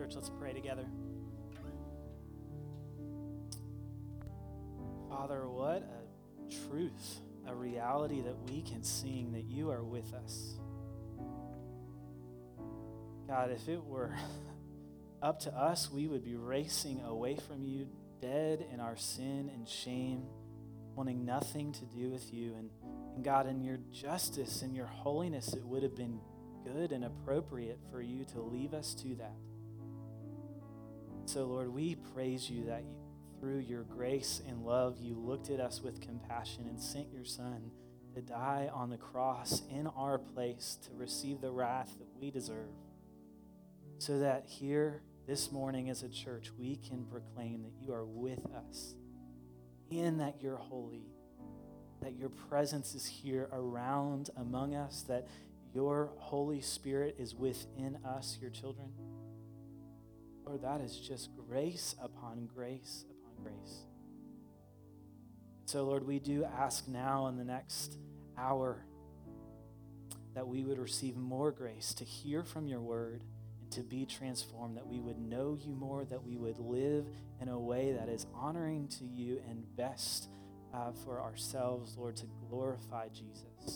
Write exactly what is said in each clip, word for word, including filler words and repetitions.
Church, let's pray together. Father, what a truth, a reality that we can sing that you are with us. God, if it were up to us, we would be racing away from you, dead in our sin and shame, wanting nothing to do with you. And, and God, in your justice and your holiness, it would have been good and appropriate for you to leave us to that. So, Lord, we praise you that you, through your grace and love, you looked at us with compassion and sent your Son to die on the cross in our place to receive the wrath that we deserve, so that here this morning as a church, we can proclaim that you are with us and that you're holy, that your presence is here around among us, that your Holy Spirit is within us, your children. Lord, that is just grace upon grace upon grace. So, Lord, we do ask now in the next hour that we would receive more grace to hear from your word and to be transformed, that we would know you more, that we would live in a way that is honoring to you and best uh, for ourselves, Lord, to glorify Jesus. It's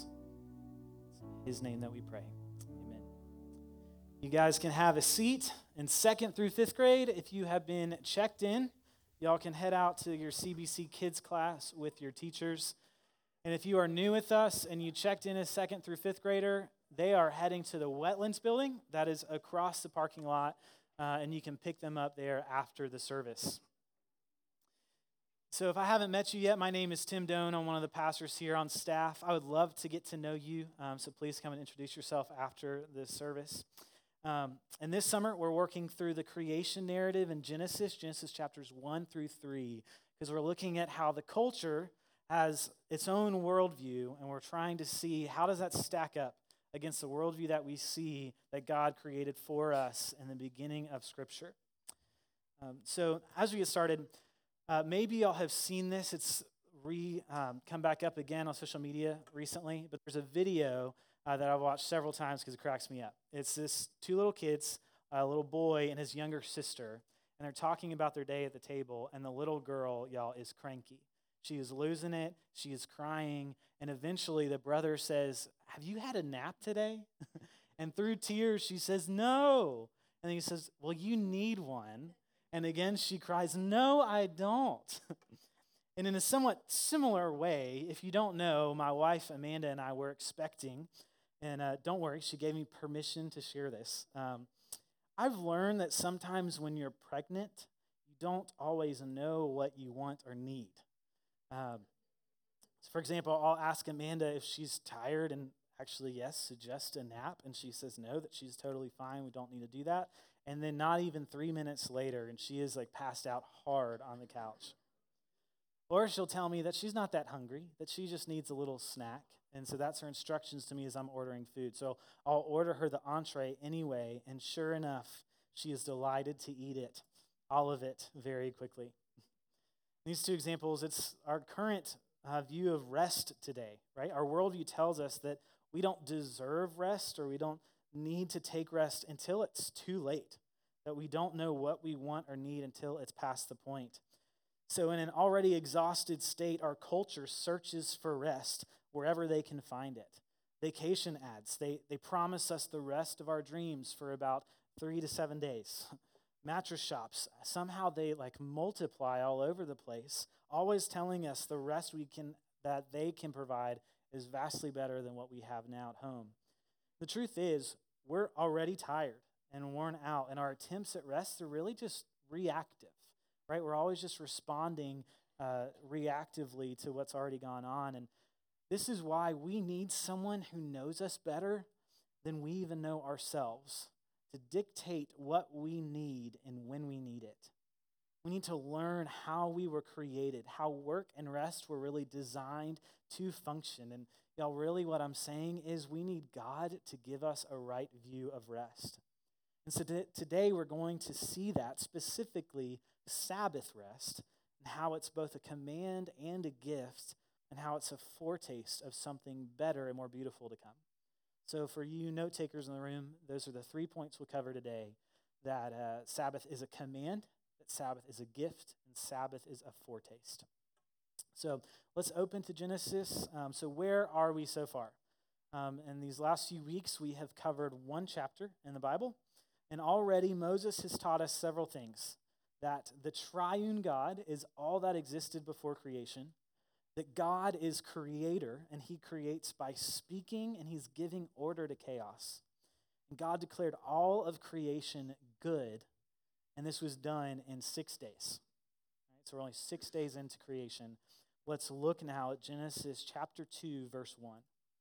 in his name that we pray. Amen. You guys can have a seat. In second through fifth grade, if you have been checked in, y'all can head out to your C B C Kids class with your teachers. And if you are new with us and you checked in as second through fifth grader, they are heading to the Wetlands building that is across the parking lot, uh, and you can pick them up there after the service. So if I haven't met you yet, my name is Tim Doan. I'm one of the pastors here on staff. I would love to get to know you, um, so please come and introduce yourself after the service. Um, and this summer, we're working through the creation narrative in Genesis, Genesis chapters one through three, because we're looking at how the culture has its own worldview, and we're trying to see how does that stack up against the worldview that we see that God created for us in the beginning of Scripture. Um, so as we get started, uh, maybe y'all have seen this. It's re um, come back up again on social media recently, but there's a video Uh, that I've watched several times because it cracks me up. It's this two little kids, a little boy and his younger sister, and they're talking about their day at the table, and the little girl, y'all, is cranky. She is losing it. She is crying, and eventually the brother says, "Have you had a nap today?" And through tears, she says, "No." And then he says, "Well, you need one." And again, she cries, "No, I don't." And in a somewhat similar way, if you don't know, my wife Amanda and I were expecting. And uh, don't worry, she gave me permission to share this. Um, I've learned that sometimes when you're pregnant, you don't always know what you want or need. Um, so for example, I'll ask Amanda if she's tired and actually, yes, suggest a nap. And she says no, that she's totally fine. We don't need to do that. And then not even three minutes later, and she is like passed out hard on the couch. Or she'll tell me that she's not that hungry, that she just needs a little snack. And so that's her instructions to me as I'm ordering food. So I'll order her the entree anyway, and sure enough, she is delighted to eat it, all of it, very quickly. These two examples, it's our current uh, view of rest today, right? Our worldview tells us that we don't deserve rest, or we don't need to take rest until it's too late, that we don't know what we want or need until it's past the point. So in an already exhausted state, our culture searches for rest wherever they can find it. Vacation ads, they, they promise us the rest of our dreams for about three to seven days. Mattress shops, somehow they like multiply all over the place, always telling us the rest we can that they can provide is vastly better than what we have now at home. The truth is, we're already tired and worn out, and our attempts at rest are really just reactive. Right, we're always just responding uh, reactively to what's already gone on. And this is why we need someone who knows us better than we even know ourselves to dictate what we need and when we need it. We need to learn how we were created, how work and rest were really designed to function. And y'all, really what I'm saying is we need God to give us a right view of rest. And so today we're going to see that, specifically Sabbath rest, and how it's both a command and a gift, and how it's a foretaste of something better and more beautiful to come. So for you note takers in the room, those are the three points we'll cover today. that uh, Sabbath is a command, that Sabbath is a gift, and Sabbath is a foretaste. So let's open to Genesis. Um, so where are we so far? Um, in these last few weeks, we have covered one chapter in the Bible, and already Moses has taught us several things. That the triune God is all that existed before creation, that God is creator, and he creates by speaking, and he's giving order to chaos. And God declared all of creation good, and this was done in six days. All right, so we're only six days into creation. Let's look now at Genesis chapter two, verse one.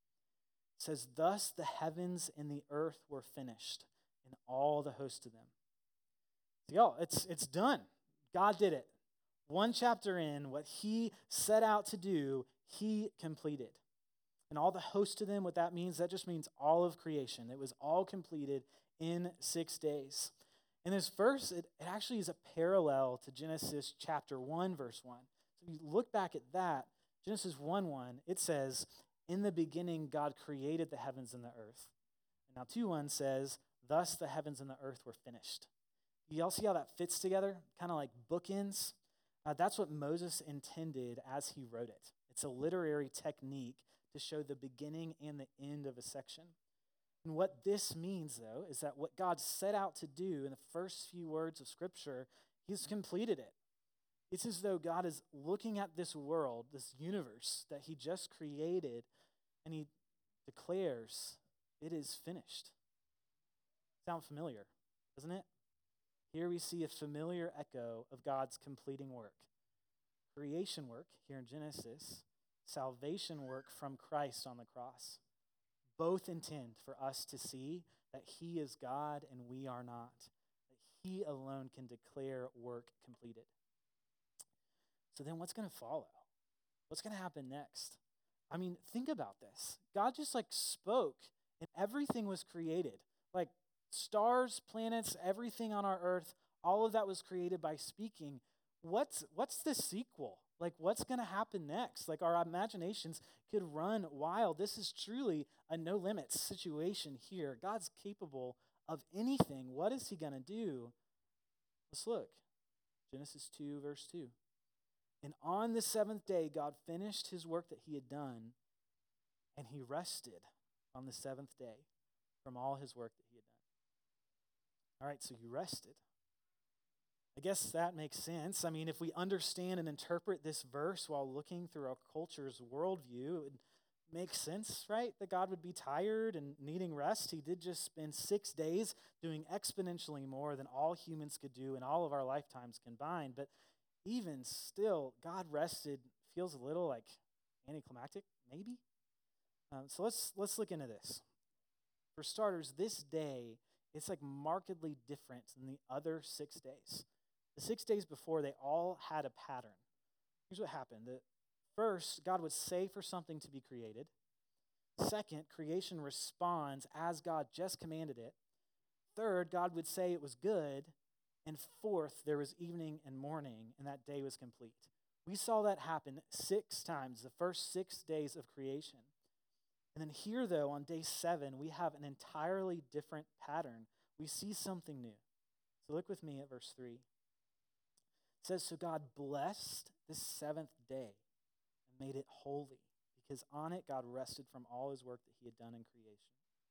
It says, "Thus the heavens and the earth were finished, and all the host of them." So, y'all, it's, it's done. God did it. One chapter in, what he set out to do, he completed. And all the host of them, what that means, that just means all of creation. It was all completed in six days. And this verse, it, it actually is a parallel to Genesis chapter one, verse one. So if you look back at that, Genesis one one, it says, "In the beginning, God created the heavens and the earth." And now two one says, "Thus the heavens and the earth were finished." You all see how that fits together? Kind of like bookends. Uh, that's what Moses intended as he wrote it. It's a literary technique to show the beginning and the end of a section. And what this means, though, is that what God set out to do in the first few words of Scripture, he's completed it. It's as though God is looking at this world, this universe that he just created, and he declares, "It is finished." Sound familiar, doesn't it? Here we see a familiar echo of God's completing work. Creation work here in Genesis, salvation work from Christ on the cross. Both intend for us to see that he is God and we are not. That he alone can declare work completed. So then what's going to follow? What's going to happen next? I mean, think about this. God just like spoke and everything was created. Like stars, planets, everything on our earth, all of that was created by speaking. What's what's the sequel? Like what's going to happen next? Like our imaginations could run wild. This is truly a no limits situation here. God's capable of anything. What is he going to do? Let's look. Genesis two, verse two. "And on the seventh day, God finished his work that he had done, and he rested on the seventh day from all his work that he had done." All right, so he rested. I guess that makes sense. I mean, if we understand and interpret this verse while looking through our culture's worldview, it would make sense, right? That God would be tired and needing rest. He did just spend six days doing exponentially more than all humans could do in all of our lifetimes combined. But even still, God rested feels a little like anticlimactic, maybe. Um, so let's let's look into this. For starters, this day, it's like markedly different than the other six days. The six days before, they all had a pattern. Here's what happened. The, first, God would say for something to be created. Second, creation responds as God just commanded it. Third, God would say it was good. And fourth, there was evening and morning, and that day was complete. We saw that happen six times, the first six days of creation. And then here, though, on day seven, we have an entirely different pattern. We see something new. So look with me at verse three. It says, "So God blessed the seventh day and made it holy, because on it God rested from all his work that he had done in creation."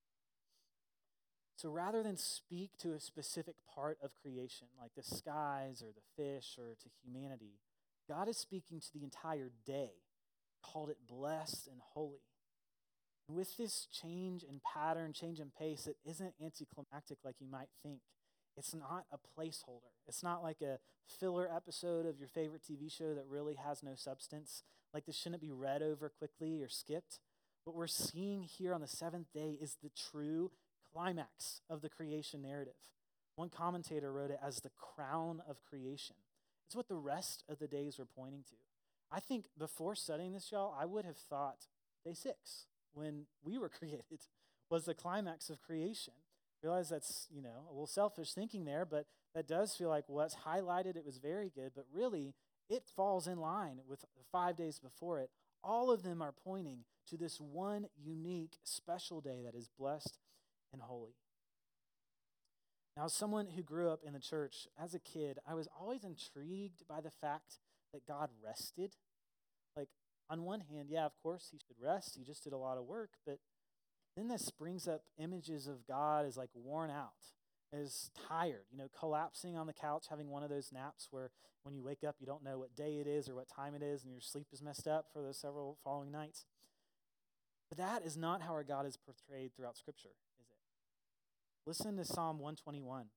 So rather than speak to a specific part of creation, like the skies or the fish or to humanity, God is speaking to the entire day, called it blessed and holy. And with this change in pattern, change in pace, it isn't anticlimactic like you might think. It's not a placeholder. It's not like a filler episode of your favorite T V show that really has no substance. Like this shouldn't be read over quickly or skipped. What we're seeing here on the seventh day is the true climax of the creation narrative. One commentator wrote it as the crown of creation. It's what the rest of the days were pointing to. I think before studying this, y'all, I would have thought day six, when we were created, was the climax of creation. Realize that's, you know, a little selfish thinking there, but that does feel like what's highlighted, it was very good, but really it falls in line with the five days before it. All of them are pointing to this one unique, special day that is blessed and holy. Now, as someone who grew up in the church as a kid, I was always intrigued by the fact that God rested. Like, on one hand, yeah, of course, he should rest. He just did a lot of work. But then this brings up images of God as like worn out, as tired, you know, collapsing on the couch, having one of those naps where when you wake up, you don't know what day it is or what time it is, and your sleep is messed up for those several following nights. But that is not how our God is portrayed throughout Scripture, is it? Listen to Psalm one twenty-one.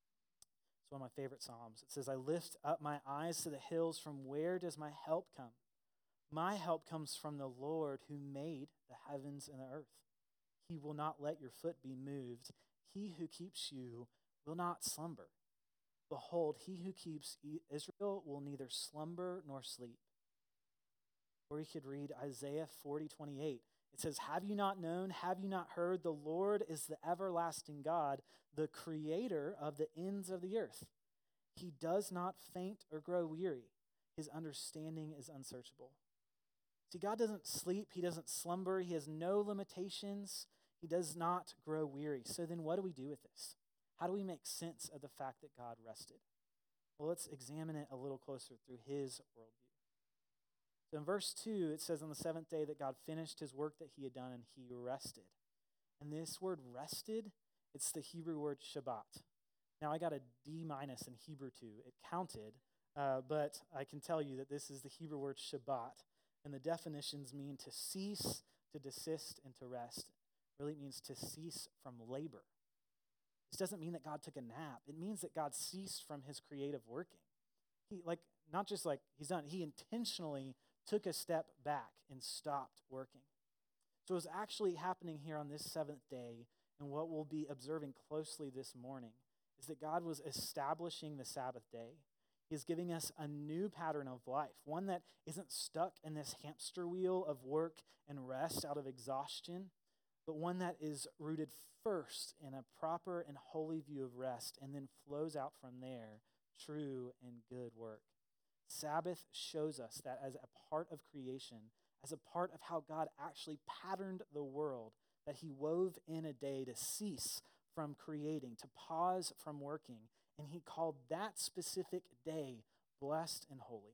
It's one of my favorite Psalms. It says, I lift up my eyes to the hills. From where does my help come? My help comes from the Lord who made the heavens and the earth. He will not let your foot be moved. He who keeps you will not slumber. Behold, he who keeps Israel will neither slumber nor sleep. Or you could read Isaiah forty twenty-eight. It says, have you not known, have you not heard, the Lord is the everlasting God, the creator of the ends of the earth. He does not faint or grow weary. His understanding is unsearchable. See, God doesn't sleep. He doesn't slumber. He has no limitations. He does not grow weary. So then what do we do with this? How do we make sense of the fact that God rested? Well, let's examine it a little closer through his worldview. So in verse two, it says on the seventh day that God finished his work that he had done and he rested. And this word rested, it's the Hebrew word Shabbat. Now, I got a D minus in Hebrew too. It counted, uh, but I can tell you that this is the Hebrew word Shabbat. And the definitions mean to cease, to desist, and to rest. It really means to cease from labor. This doesn't mean that God took a nap. It means that God ceased from his creative working. He, like, not just like he's done, he intentionally took a step back and stopped working. So what's actually happening here on this seventh day, and what we'll be observing closely this morning, is that God was establishing the Sabbath day. He is giving us a new pattern of life, one that isn't stuck in this hamster wheel of work and rest out of exhaustion, but one that is rooted first in a proper and holy view of rest and then flows out from there, true and good work. Sabbath shows us that as a part of creation, as a part of how God actually patterned the world, that he wove in a day to cease from creating, to pause from working, and he called that specific day blessed and holy.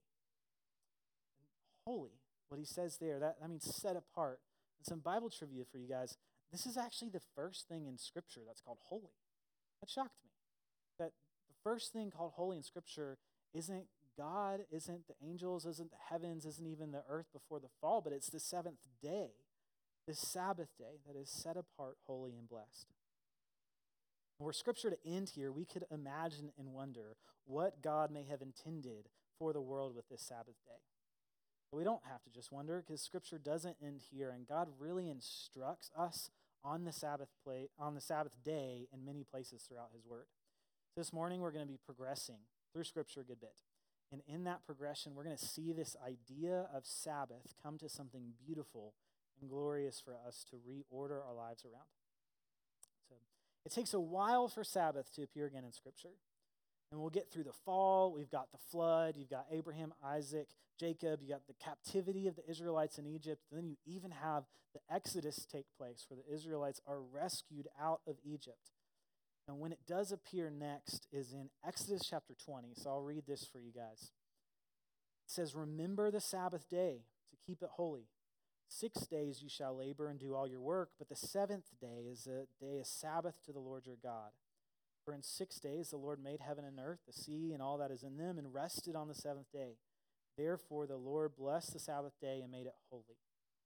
And holy, what he says there, that, that means set apart. And some Bible trivia for you guys. This is actually the first thing in Scripture that's called holy. That shocked me. That the first thing called holy in Scripture isn't God, isn't the angels, isn't the heavens, isn't even the earth before the fall, but it's the seventh day, this Sabbath day that is set apart, holy, and blessed. Were Scripture to end here, we could imagine and wonder what God may have intended for the world with this Sabbath day. But we don't have to just wonder, because Scripture doesn't end here, and God really instructs us on the Sabbath play, on the Sabbath day in many places throughout his word. So this morning we're going to be progressing through Scripture a good bit. And in that progression, we're going to see this idea of Sabbath come to something beautiful and glorious for us to reorder our lives around. So it takes a while for Sabbath to appear again in Scripture. And we'll get through the fall. We've got the flood. You've got Abraham, Isaac, Jacob. You got the captivity of the Israelites in Egypt. And then you even have the Exodus take place, where the Israelites are rescued out of Egypt. And when it does appear next is in Exodus chapter twenty. So I'll read this for you guys. It says, remember the Sabbath day to keep it holy. Six days you shall labor and do all your work, but the seventh day is a day of Sabbath to the Lord your God. For in six days the Lord made heaven and earth, the sea, and all that is in them, and rested on the seventh day. Therefore the Lord blessed the Sabbath day and made it holy.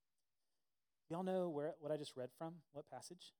Y'all know where what I just read from? What passage?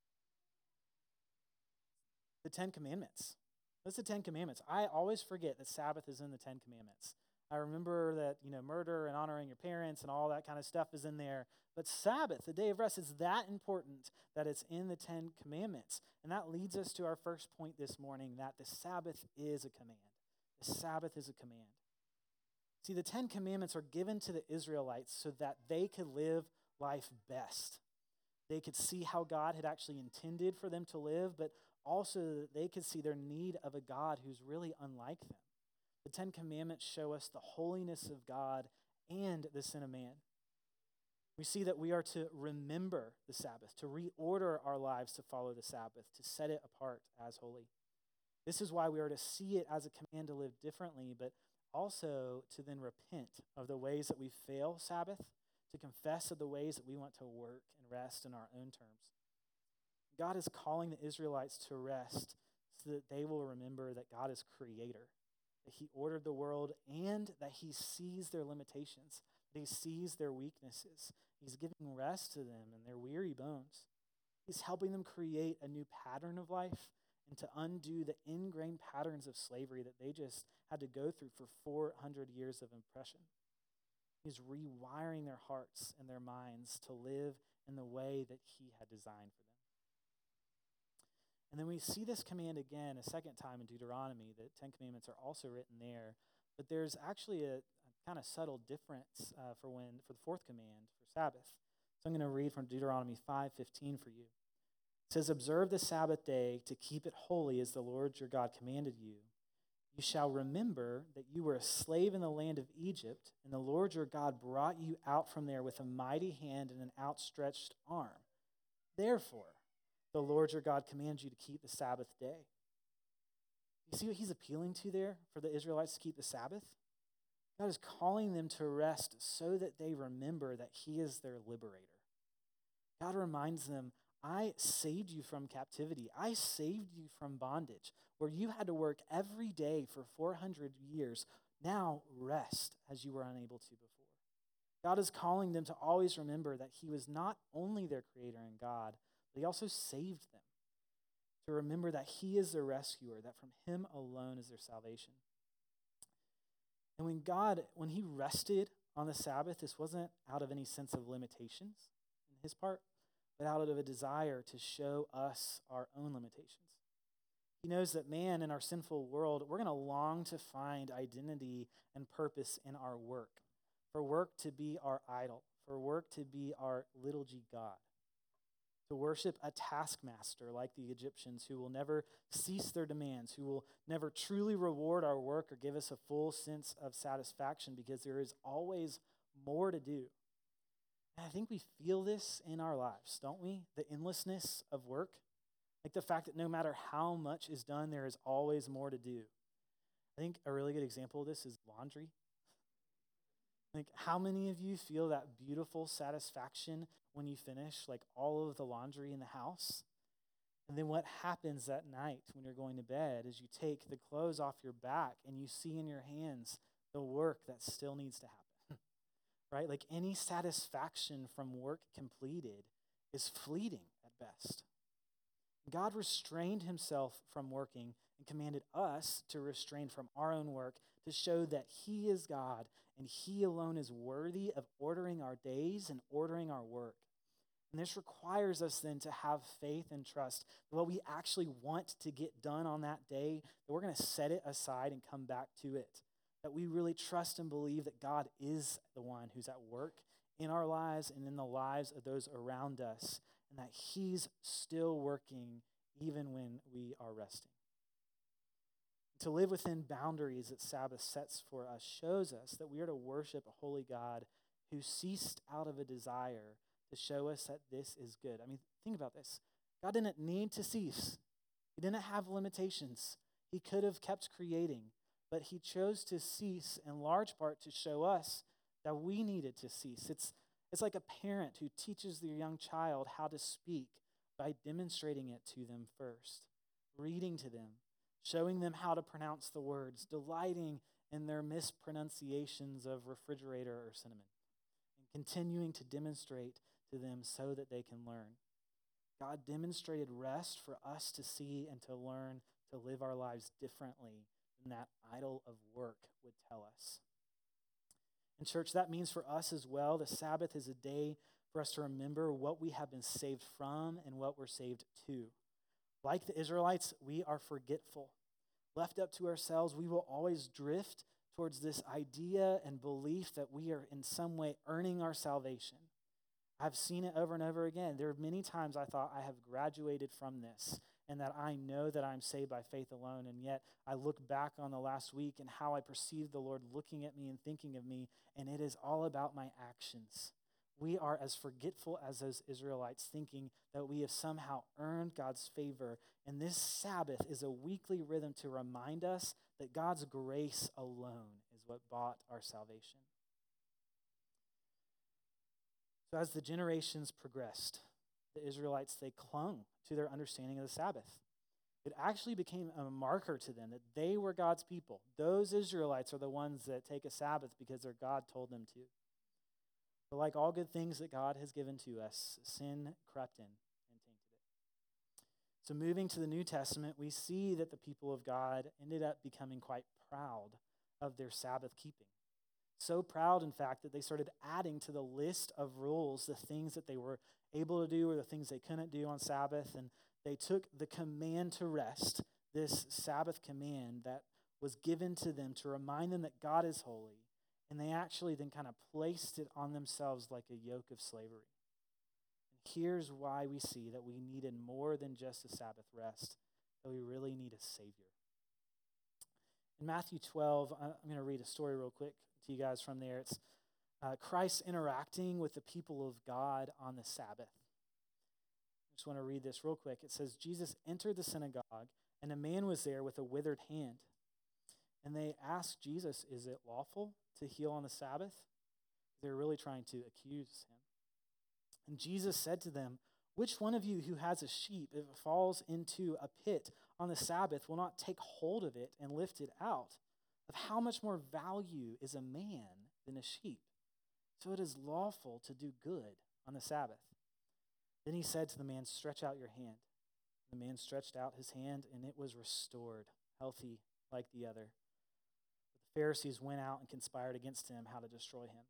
The Ten Commandments. That's the Ten Commandments. I always forget that Sabbath is in the Ten Commandments. I remember that, you know, murder and honoring your parents and all that kind of stuff is in there. But Sabbath, the day of rest, is that important that it's in the Ten Commandments. And that leads us to our first point this morning, that the Sabbath is a command. The Sabbath is a command. See, the Ten Commandments are given to the Israelites so that they could live life best. They could see how God had actually intended for them to live, but also that they could see their need of a God who's really unlike them. The Ten Commandments show us the holiness of God and the sin of man. We see that we are to remember the Sabbath, to reorder our lives to follow the Sabbath, to set it apart as holy. This is why we are to see it as a command to live differently, but also to then repent of the ways that we fail Sabbath, to confess of the ways that we want to work and rest in our own terms. God is calling the Israelites to rest so that they will remember that God is creator, that he ordered the world, and that he sees their limitations, that he sees their weaknesses. He's giving rest to them and their weary bones. He's helping them create a new pattern of life and to undo the ingrained patterns of slavery that they just had to go through for four hundred years of oppression. He's rewiring their hearts and their minds to live in the way that he had designed for them. And then we see this command again a second time in Deuteronomy. The Ten Commandments are also written there, but there's actually a, a kind of subtle difference uh, for when for the fourth command for Sabbath. So I'm going to read from Deuteronomy five fifteen for you. It says, "Observe the Sabbath day to keep it holy as the Lord your God commanded you. You shall remember that you were a slave in the land of Egypt, and the Lord your God brought you out from there with a mighty hand and an outstretched arm. Therefore, the Lord your God commands you to keep the Sabbath day." You see what he's appealing to there for the Israelites to keep the Sabbath? God is calling them to rest so that they remember that he is their liberator. God reminds them, I saved you from captivity. I saved you from bondage, where you had to work every day for four hundred years. Now rest as you were unable to before. God is calling them to always remember that he was not only their creator and God, but he also saved them. To remember that he is their rescuer, that from him alone is their salvation. And when God, when he rested on the Sabbath, this wasn't out of any sense of limitations in his part, but out of a desire to show us our own limitations. He knows that man in our sinful world, we're going to long to find identity and purpose in our work, for work to be our idol, for work to be our little g God, to worship a taskmaster like the Egyptians who will never cease their demands, who will never truly reward our work or give us a full sense of satisfaction because there is always more to do. And I think we feel this in our lives, don't we? The endlessness of work. Like the fact that no matter how much is done, there is always more to do. I think a really good example of this is laundry. Like how many of you feel that beautiful satisfaction when you finish like all of the laundry in the house? And then what happens that night when you're going to bed is you take the clothes off your back and you see in your hands the work that still needs to happen. Right? Like any satisfaction from work completed is fleeting at best. God restrained himself from working and commanded us to restrain from our own work to show that he is God and he alone is worthy of ordering our days and ordering our work. And this requires us then to have faith and trust that what we actually want to get done on that day, that we're going to set it aside and come back to it. That we really trust and believe that God is the one who's at work in our lives and in the lives of those around us, and that he's still working even when we are resting. To live within boundaries that Sabbath sets for us shows us that we are to worship a holy God who ceased out of a desire to show us that this is good. I mean, think about this. God didn't need to cease. He didn't have limitations. He could have kept creating. But he chose to cease in large part to show us that we needed to cease. It's, it's like a parent who teaches their young child how to speak by demonstrating it to them first, reading to them, showing them how to pronounce the words, delighting in their mispronunciations of refrigerator or cinnamon, and continuing to demonstrate to them so that they can learn. God demonstrated rest for us to see and to learn to live our lives differently than that idol of work would tell us. And church, that means for us as well, the Sabbath is a day for us to remember what we have been saved from and what we're saved to. Like the Israelites, we are forgetful. Left up to ourselves, we will always drift towards this idea and belief that we are in some way earning our salvation. I've seen it over and over again. There are many times I thought I have graduated from this and that I know that I'm saved by faith alone, and yet I look back on the last week and how I perceived the Lord looking at me and thinking of me, and it is all about my actions. we are as forgetful as those Israelites, thinking that we have somehow earned God's favor. And this Sabbath is a weekly rhythm to remind us that God's grace alone is what bought our salvation. So as the generations progressed, the Israelites, they clung to their understanding of the Sabbath. It actually became a marker to them that they were God's people. Those Israelites are the ones that take a Sabbath because their God told them to. But like all good things that God has given to us, sin crept in and tainted it. So moving to the New Testament, we see that the people of God ended up becoming quite proud of their Sabbath keeping. So proud, in fact, that they started adding to the list of rules the things that they were able to do or the things they couldn't do on Sabbath. And they took the command to rest, this Sabbath command that was given to them to remind them that God is holy, and they actually then kind of placed it on themselves like a yoke of slavery. And here's why we see that we needed more than just a Sabbath rest, that we really need a Savior. In Matthew twelve, I'm going to read a story real quick to you guys from there. It's uh, Christ interacting with the people of God on the Sabbath. I just want to read this real quick. It says, Jesus entered the synagogue, and a man was there with a withered hand. And they asked Jesus, is it lawful to heal on the Sabbath? They're really trying to accuse him. And Jesus said to them, which one of you who has a sheep, if it falls into a pit on the Sabbath, will not take hold of it and lift it out? Of how much more value is a man than a sheep? So it is lawful to do good on the Sabbath. Then he said to the man, stretch out your hand. The man stretched out his hand, and it was restored, healthy like the other. But the Pharisees went out and conspired against him how to destroy him.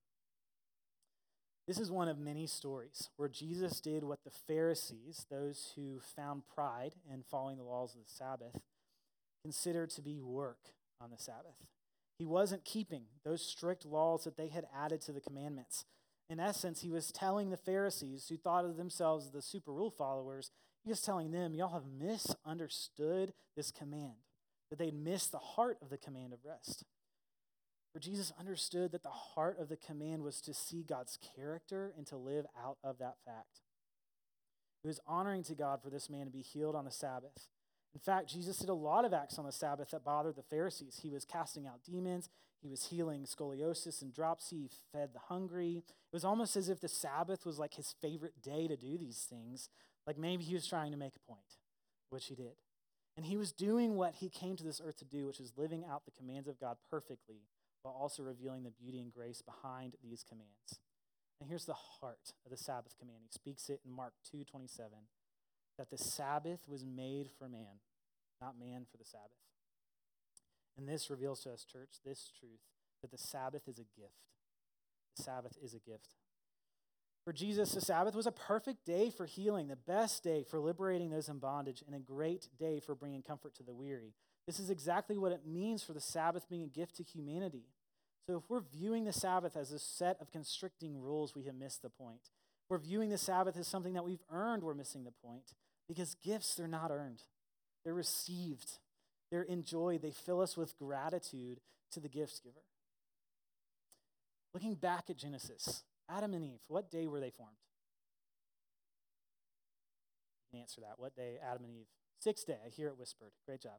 This is one of many stories where Jesus did what the Pharisees, those who found pride in following the laws of the Sabbath, considered to be work on the Sabbath. He wasn't keeping those strict laws that they had added to the commandments. In essence, he was telling the Pharisees, who thought of themselves as the super rule followers, he was telling them, y'all have misunderstood this command, that they'd missed the heart of the command of rest. For Jesus understood that the heart of the command was to see God's character and to live out of that fact. It was honoring to God for this man to be healed on the Sabbath. In fact, Jesus did a lot of acts on the Sabbath that bothered the Pharisees. He was casting out demons. He was healing scoliosis and dropsy. He fed the hungry. It was almost as if the Sabbath was like his favorite day to do these things. Like maybe he was trying to make a point, which he did. And he was doing what he came to this earth to do, which is living out the commands of God perfectly, while also revealing the beauty and grace behind these commands. And here's the heart of the Sabbath command. He speaks it in Mark two twenty-seven, that the Sabbath was made for man, not man for the Sabbath. And this reveals to us, church, this truth, that the Sabbath is a gift. The Sabbath is a gift. For Jesus, the Sabbath was a perfect day for healing, the best day for liberating those in bondage, and a great day for bringing comfort to the weary. This is exactly what it means for the Sabbath being a gift to humanity. So if we're viewing the Sabbath as a set of constricting rules, we have missed the point. If we're viewing the Sabbath as something that we've earned, we're missing the point. Because gifts, they're not earned. They're received. They're enjoyed. They fill us with gratitude to the gift giver. Looking back at Genesis, Adam and Eve, what day were they formed? You can answer that. What day, Adam and Eve? Sixth day. I hear it whispered. Great job.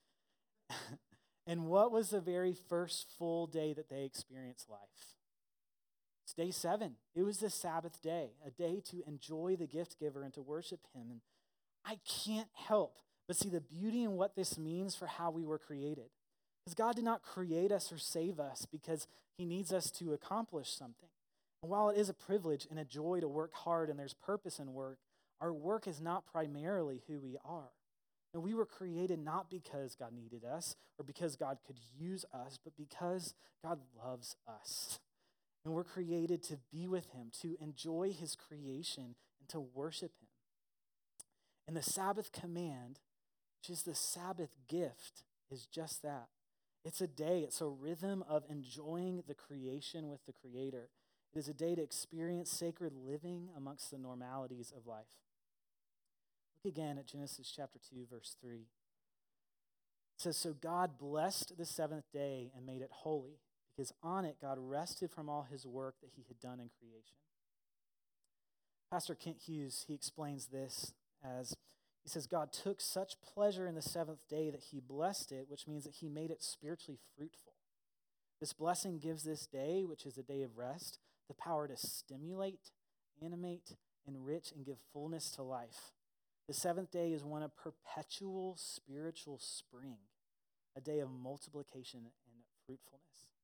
And what was the very first full day that they experienced life? It's day seven. It was the Sabbath day, a day to enjoy the gift giver and to worship him. And I can't help but see the beauty in what this means for how we were created. Because God did not create us or save us because he needs us to accomplish something. And while it is a privilege and a joy to work hard and there's purpose in work, our work is not primarily who we are. And we were created not because God needed us or because God could use us, but because God loves us. And we're created to be with him, to enjoy his creation, and to worship him. And the Sabbath command, which is the Sabbath gift, is just that. It's a day, it's a rhythm of enjoying the creation with the Creator. It is a day to experience sacred living amongst the normalities of life. Look again at Genesis chapter two, verse three. It says, so God blessed the seventh day and made it holy, because on it God rested from all his work that he had done in creation. Pastor Kent Hughes, he explains this as, he says, God took such pleasure in the seventh day that he blessed it, which means that he made it spiritually fruitful. This blessing gives this day, which is a day of rest, the power to stimulate, animate, enrich, and give fullness to life. The seventh day is one of perpetual spiritual spring, a day of multiplication and fruitfulness.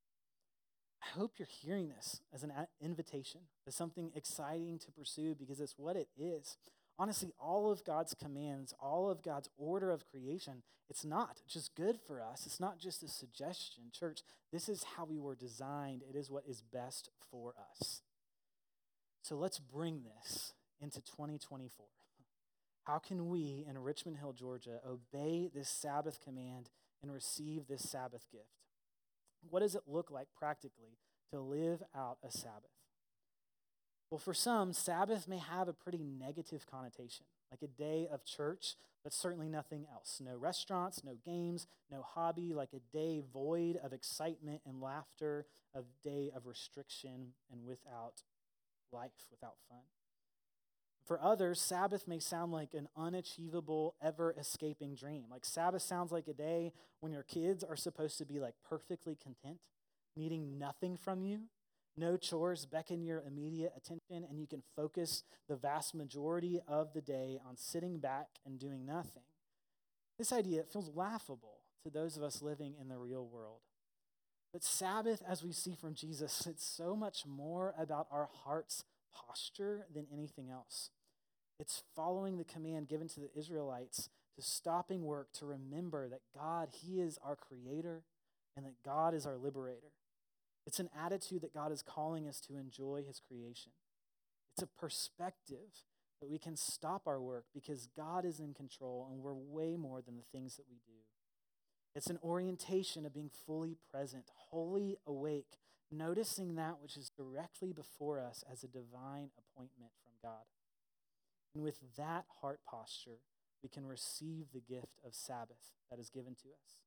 I hope you're hearing this as an invitation, as something exciting to pursue, because it's what it is. Honestly, all of God's commands, all of God's order of creation, it's not just good for us. It's not just a suggestion. Church, this is how we were designed. It is what is best for us. So let's bring this into twenty twenty-four. How can we in Richmond Hill, Georgia, obey this Sabbath command and receive this Sabbath gift? What does it look like practically to live out a Sabbath? Well, for some, Sabbath may have a pretty negative connotation, like a day of church, but certainly nothing else. No restaurants, no games, no hobby, like a day void of excitement and laughter, a day of restriction and without life, without fun. For others, Sabbath may sound like an unachievable, ever-escaping dream. Like Sabbath sounds like a day when your kids are supposed to be like perfectly content, needing nothing from you. No chores beckon your immediate attention, and you can focus the vast majority of the day on sitting back and doing nothing. This idea feels laughable to those of us living in the real world. But Sabbath, as we see from Jesus, it's so much more about our heart's posture than anything else. It's following the command given to the Israelites to stopping work to remember that God, he is our creator and that God is our liberator. It's an attitude that God is calling us to enjoy his creation. It's a perspective that we can stop our work because God is in control and we're way more than the things that we do. It's an orientation of being fully present, wholly awake, noticing that which is directly before us as a divine appointment from God. And with that heart posture, we can receive the gift of Sabbath that is given to us.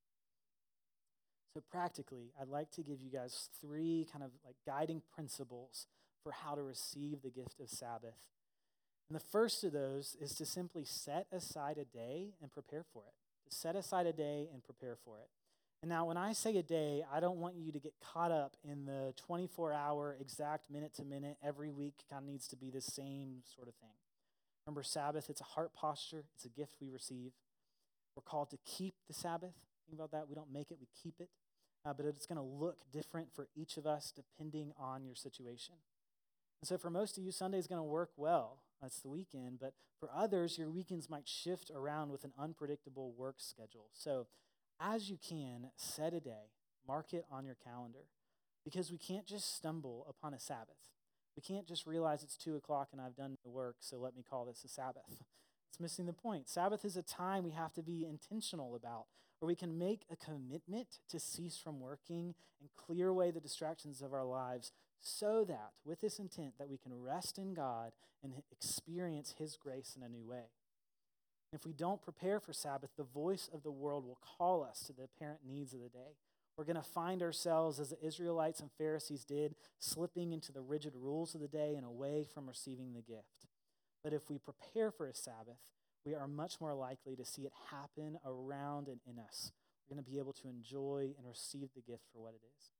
So practically, I'd like to give you guys three kind of like guiding principles for how to receive the gift of Sabbath. And the first of those is to simply set aside a day and prepare for it. To set aside a day and prepare for it. And now when I say a day, I don't want you to get caught up in the twenty-four hour exact minute to minute. Every week kind of needs to be the same sort of thing. Remember, Sabbath, it's a heart posture. It's a gift we receive. We're called to keep the Sabbath. Think about that. We don't make it, we keep it. Uh, but it's going to look different for each of us depending on your situation. And so for most of you, Sunday is going to work well. That's the weekend. But for others, your weekends might shift around with an unpredictable work schedule. So as you can, set a day. Mark it on your calendar. Because we can't just stumble upon a Sabbath. We can't just realize it's two o'clock and I've done the work, so let me call this a Sabbath. It's missing the point. Sabbath is a time we have to be intentional about, where we can make a commitment to cease from working and clear away the distractions of our lives so that, with this intent, that we can rest in God and experience his grace in a new way. If we don't prepare for Sabbath, the voice of the world will call us to the apparent needs of the day. We're going to find ourselves, as the Israelites and Pharisees did, slipping into the rigid rules of the day and away from receiving the gift. But if we prepare for a Sabbath, we are much more likely to see it happen around and in us. We're going to be able to enjoy and receive the gift for what it is.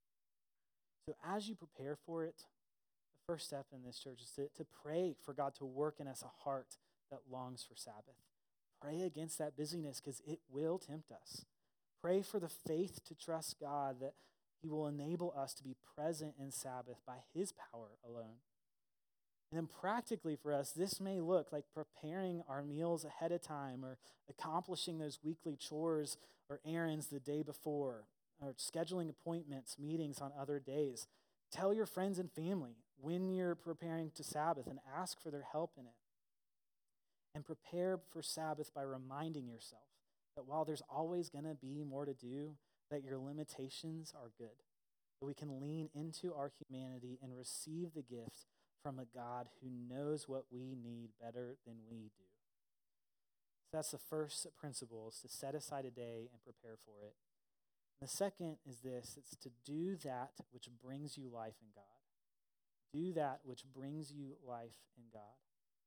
So as you prepare for it, the first step in this church is to, to pray for God to work in us a heart that longs for Sabbath. Pray against that busyness because it will tempt us. Pray for the faith to trust God that he will enable us to be present in Sabbath by his power alone. And then practically for us, this may look like preparing our meals ahead of time or accomplishing those weekly chores or errands the day before or scheduling appointments, meetings on other days. Tell your friends and family when you're preparing to Sabbath and ask for their help in it. And prepare for Sabbath by reminding yourself that while there's always going to be more to do, that your limitations are good. That we can lean into our humanity and receive the gift from a God who knows what we need better than we do. So that's the first principle, is to set aside a day and prepare for it. And the second is this, it's to do that which brings you life in God. Do that which brings you life in God.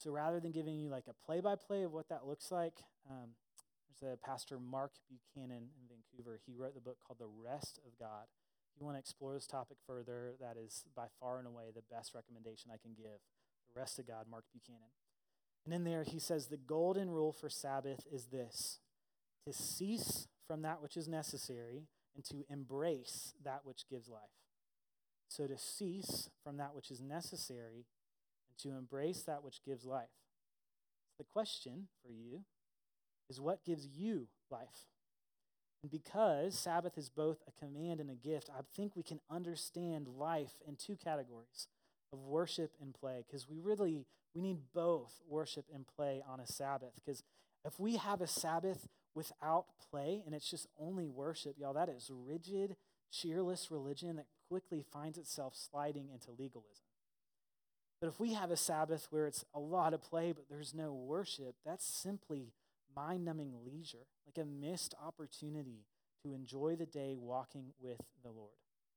So rather than giving you like a play-by-play of what that looks like, um, there's a pastor, Mark Buchanan in Vancouver. He wrote the book called The Rest of God. If you want to explore this topic further, that is by far and away the best recommendation I can give. The Rest of God, Mark Buchanan. And in there, he says the golden rule for Sabbath is this: to cease from that which is necessary and to embrace that which gives life. So to cease from that which is necessary and to embrace that which gives life. The question for you is, what gives you life? And because Sabbath is both a command and a gift, I think we can understand life in two categories of worship and play, because we really, we need both worship and play on a Sabbath. Because if we have a Sabbath without play and it's just only worship, y'all, that is rigid, cheerless religion that quickly finds itself sliding into legalism. But if we have a Sabbath where it's a lot of play but there's no worship, that's simply mind-numbing leisure, like a missed opportunity to enjoy the day walking with the Lord.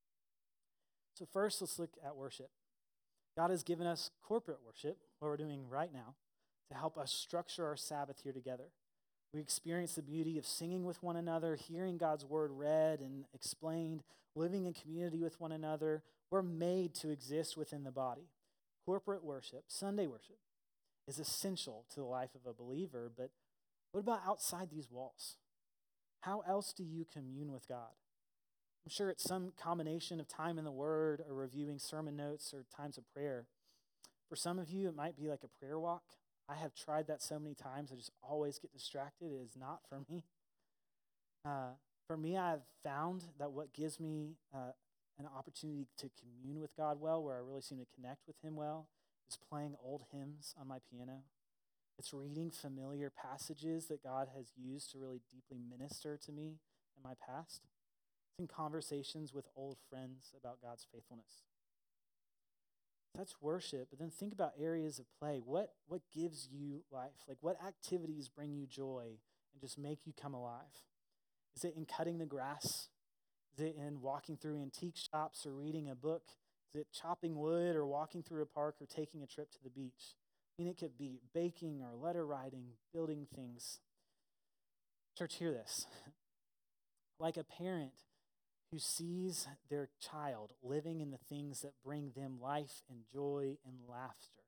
So first, let's look at worship. God has given us corporate worship, what we're doing right now, to help us structure our Sabbath here together. We experience the beauty of singing with one another, hearing God's word read and explained, living in community with one another. We're made to exist within the body. Corporate worship, Sunday worship, is essential to the life of a believer, but what about outside these walls? How else do you commune with God? I'm sure it's some combination of time in the Word or reviewing sermon notes or times of prayer. For some of you, it might be like a prayer walk. I have tried that so many times. I just always get distracted. It is not for me. Uh, for me, I've found that what gives me uh, an opportunity to commune with God well, where I really seem to connect with him well, is playing old hymns on my piano. It's reading familiar passages that God has used to really deeply minister to me in my past. It's in conversations with old friends about God's faithfulness. That's worship, but then think about areas of play. What, what gives you life? Like, what activities bring you joy and just make you come alive? Is it in cutting the grass? Is it in walking through antique shops or reading a book? Is it chopping wood or walking through a park or taking a trip to the beach? I mean, it could be baking or letter writing, building things. Church, hear this. Like a parent who sees their child living in the things that bring them life and joy and laughter,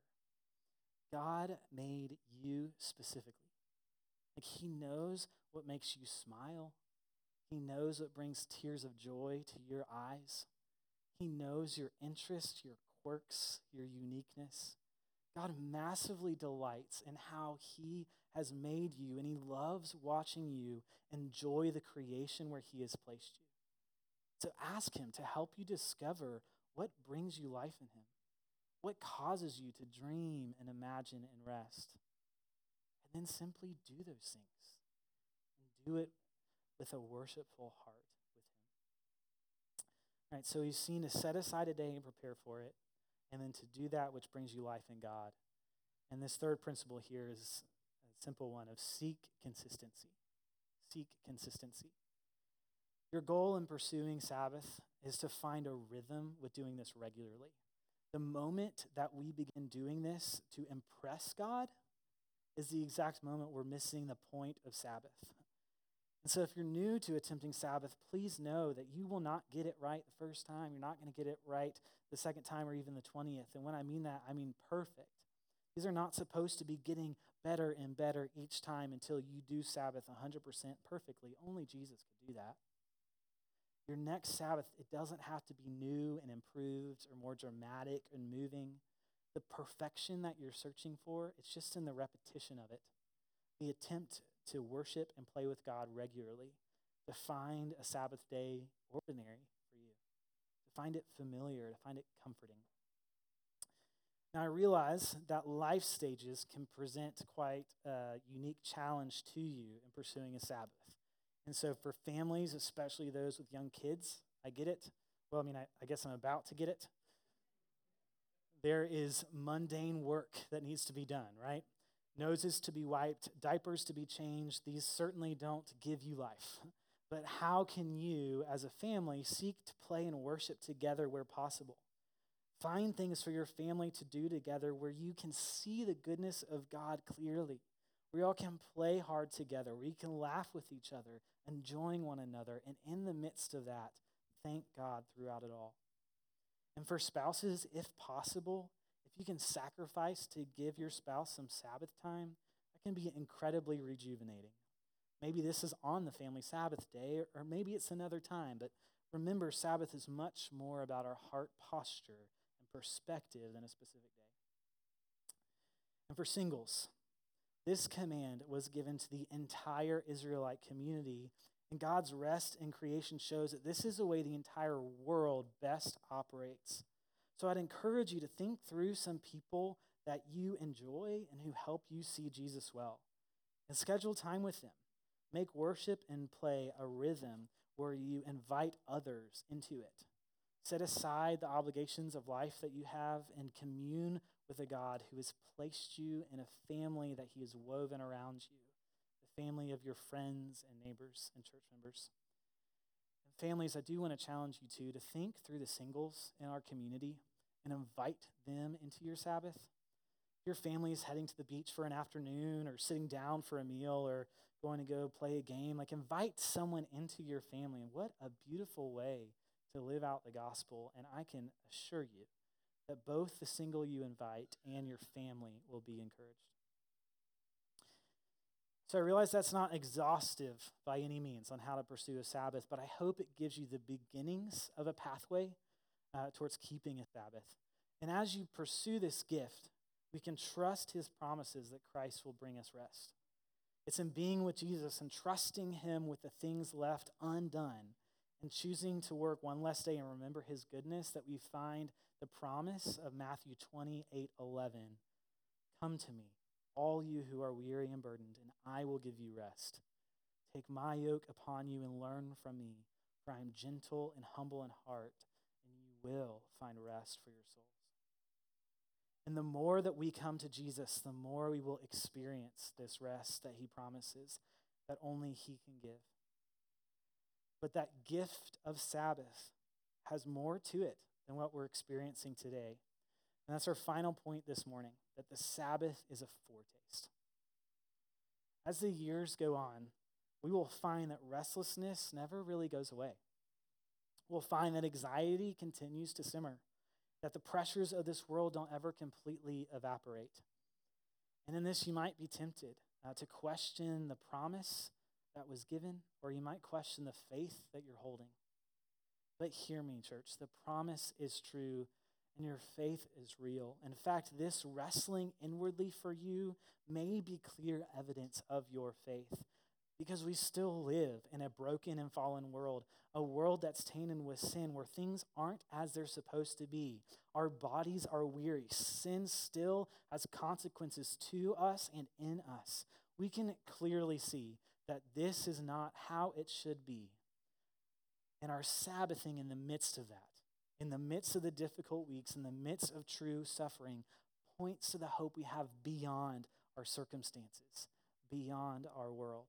God made you specifically. Like, he knows what makes you smile. He knows what brings tears of joy to your eyes. He knows your interests, your quirks, your uniqueness. God massively delights in how he has made you, and he loves watching you enjoy the creation where he has placed you. So ask him to help you discover what brings you life in him, what causes you to dream and imagine and rest. And then simply do those things and do it with a worshipful heart with him. All right, so you've seen to set aside a day and prepare for it, and then to do that which brings you life in God. And this third principle here is a simple one of seek consistency. Seek consistency. Your goal in pursuing Sabbath is to find a rhythm with doing this regularly. The moment that we begin doing this to impress God is the exact moment we're missing the point of Sabbath. And so if you're new to attempting Sabbath, please know that you will not get it right the first time. You're not going to get it right the second time or even the twentieth. And when I mean that, I mean perfect. These are not supposed to be getting better and better each time until you do Sabbath one hundred percent perfectly. Only Jesus could do that. Your next Sabbath, it doesn't have to be new and improved or more dramatic and moving. The perfection that you're searching for, it's just in the repetition of it. The attempt to worship and play with God regularly, to find a Sabbath day ordinary for you, to find it familiar, to find it comforting. Now, I realize that life stages can present quite a unique challenge to you in pursuing a Sabbath. And so for families, especially those with young kids, I get it. Well, I mean, I, I guess I'm about to get it. There is mundane work that needs to be done, right? Noses to be wiped, diapers to be changed. These certainly don't give you life. But how can you, as a family, seek to play and worship together where possible? Find things for your family to do together where you can see the goodness of God clearly. We all can play hard together. We can laugh with each other, enjoying one another. And in the midst of that, thank God throughout it all. And for spouses, if possible, if you can sacrifice to give your spouse some Sabbath time, that can be incredibly rejuvenating. Maybe this is on the family Sabbath day, or maybe it's another time. But remember, Sabbath is much more about our heart posture and perspective than a specific day. And for singles, this command was given to the entire Israelite community, and God's rest in creation shows that this is the way the entire world best operates. So I'd encourage you to think through some people that you enjoy and who help you see Jesus well, and schedule time with them. Make worship and play a rhythm where you invite others into it. Set aside the obligations of life that you have and commune with a God who has placed you in a family that he has woven around you, the family of your friends and neighbors and church members. And families, I do want to challenge you too to think through the singles in our community and invite them into your Sabbath. Your family is heading to the beach for an afternoon or sitting down for a meal or going to go play a game. Like, invite someone into your family. And what a beautiful way to live out the gospel. And I can assure you that both the single you invite and your family will be encouraged. So I realize that's not exhaustive by any means on how to pursue a Sabbath, but I hope it gives you the beginnings of a pathway uh, towards keeping a Sabbath. And as you pursue this gift, we can trust his promises that Christ will bring us rest. It's in being with Jesus and trusting him with the things left undone and choosing to work one less day and remember his goodness that we find the promise of Matthew twenty-eight eleven. Come to me, all you who are weary and burdened, and I will give you rest. Take my yoke upon you and learn from me, for I am gentle and humble in heart, and you will find rest for your souls. And the more that we come to Jesus, the more we will experience this rest that he promises that only he can give. But that gift of Sabbath has more to it than what we're experiencing today. And that's our final point this morning, that the Sabbath is a foretaste. As the years go on, we will find that restlessness never really goes away. We'll find that anxiety continues to simmer, that the pressures of this world don't ever completely evaporate. And in this, you might be tempted uh, to question the promise that was given, or you might question the faith that you're holding. But hear me, church, the promise is true, and your faith is real. In fact, this wrestling inwardly for you may be clear evidence of your faith, because we still live in a broken and fallen world, a world that's tainted with sin, where things aren't as they're supposed to be. Our bodies are weary. Sin still has consequences to us and in us. We can clearly see that this is not how it should be. And our Sabbathing in the midst of that, in the midst of the difficult weeks, in the midst of true suffering, points to the hope we have beyond our circumstances, beyond our world.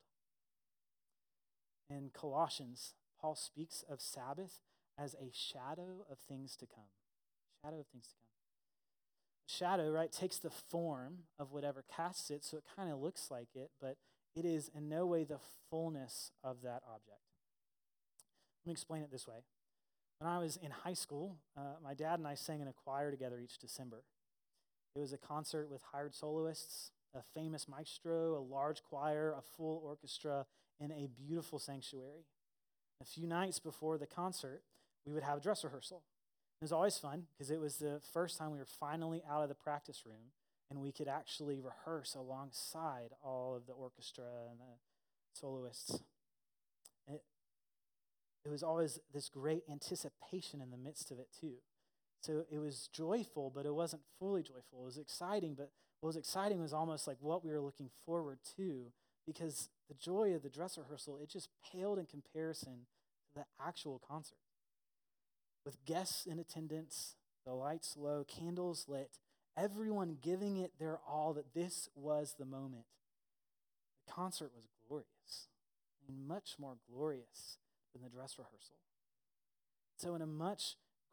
In Colossians, Paul speaks of Sabbath as a shadow of things to come. Shadow of things to come. Shadow, right, takes the form of whatever casts it, so it kind of looks like it, but it is in no way the fullness of that object. Let me explain it this way. When I was in high school, uh, my dad and I sang in a choir together each December. It was a concert with hired soloists, a famous maestro, a large choir, a full orchestra, in a beautiful sanctuary. A few nights before the concert, we would have a dress rehearsal. It was always fun because it was the first time we were finally out of the practice room and we could actually rehearse alongside all of the orchestra and the soloists. It, it was always this great anticipation in the midst of it too. So it was joyful, but it wasn't fully joyful. It was exciting, but what was exciting was almost like what we were looking forward to, because the joy of the dress rehearsal, it just paled in comparison to the actual concert. With guests in attendance, the lights low, candles lit, everyone giving it their all, that this was the moment. The concert was glorious, and much more glorious than the dress rehearsal. So in a much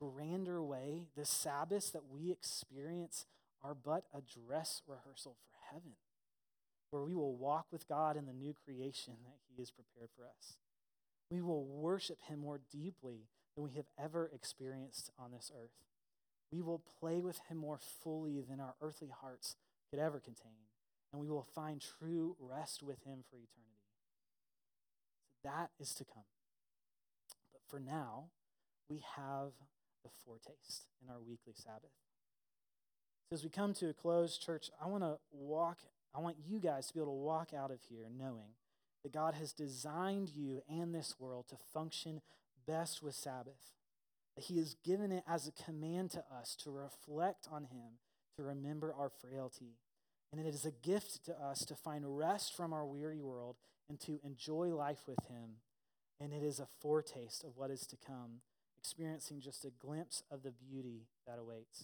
grander way, the Sabbaths that we experience are but a dress rehearsal for heaven, where we will walk with God in the new creation that he has prepared for us. We will worship him more deeply than we have ever experienced on this earth. We will play with him more fully than our earthly hearts could ever contain, and we will find true rest with him for eternity. So that is to come. But for now, we have the foretaste in our weekly Sabbath. So as we come to a close, church, I want to walk, I want you guys to be able to walk out of here knowing that God has designed you and this world to function best with Sabbath. That he has given it as a command to us to reflect on him, to remember our frailty. And it is a gift to us to find rest from our weary world and to enjoy life with him. And it is a foretaste of what is to come, experiencing just a glimpse of the beauty that awaits.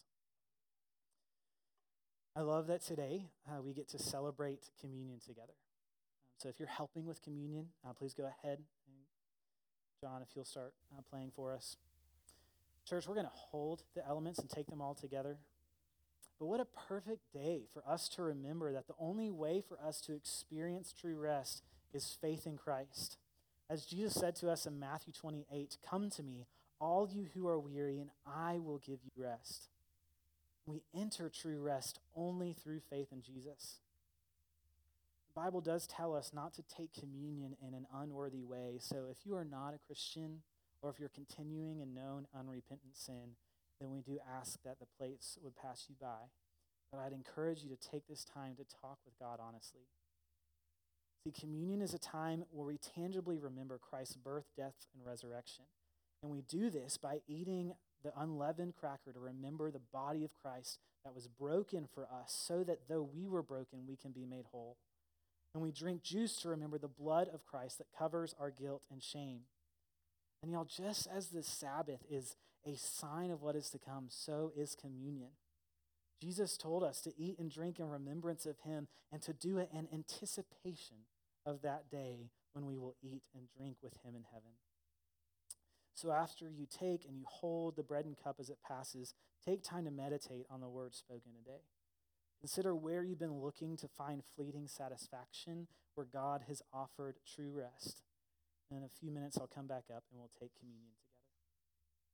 I love that today uh, we get to celebrate communion together. Um, so if you're helping with communion, uh, please go ahead. And John, if you'll start uh, playing for us. Church, we're going to hold the elements and take them all together. But what a perfect day for us to remember that the only way for us to experience true rest is faith in Christ. As Jesus said to us in Matthew twenty-eight, "Come to me, all you who are weary, and I will give you rest." We enter true rest only through faith in Jesus. The Bible does tell us not to take communion in an unworthy way. So if you are not a Christian, or if you're continuing in known unrepentant sin, then we do ask that the plates would pass you by. But I'd encourage you to take this time to talk with God honestly. See, communion is a time where we tangibly remember Christ's birth, death, and resurrection. And we do this by eating the unleavened cracker to remember the body of Christ that was broken for us so that though we were broken, we can be made whole. And we drink juice to remember the blood of Christ that covers our guilt and shame. And y'all, just as the Sabbath is a sign of what is to come, so is communion. Jesus told us to eat and drink in remembrance of him and to do it in anticipation of that day when we will eat and drink with him in heaven. So after you take and you hold the bread and cup as it passes, take time to meditate on the words spoken today. Consider where you've been looking to find fleeting satisfaction where God has offered true rest. In a few minutes, I'll come back up and we'll take communion together.